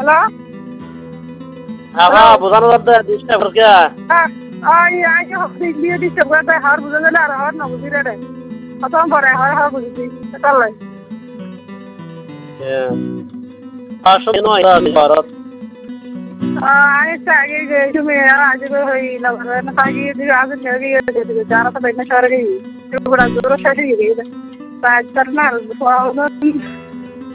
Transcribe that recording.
hello আবা বোঝানো যাচ্ছে ডিস্টার্ব করকে দিয়ে দিচ্ছে হার বুঝে গেলে আর হর না বুঝি রে প্রথম পরে হর হর বুঝেছি চল ভারত आगे गए जो मेरा आज को होई लगा ना ताकि ये आज चल गई जाना तो बैठना शहर गई जो बड़ा दूर शहर ही गई आज करना